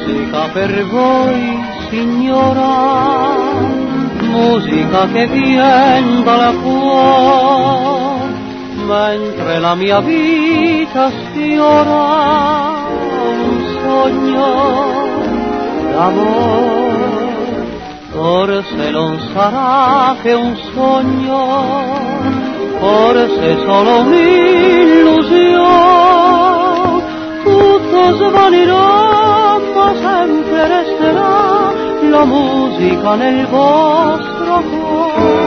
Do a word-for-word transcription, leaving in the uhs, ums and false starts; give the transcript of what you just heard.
Musica per voi, signora, musica che vien dal cuore, mentre la mia vita sfiora un sogno d'amore. Forse non sarà che un sogno, forse solo un'illusione, tutto svanirà, ma sempre resterà la musica nel vostro cuore.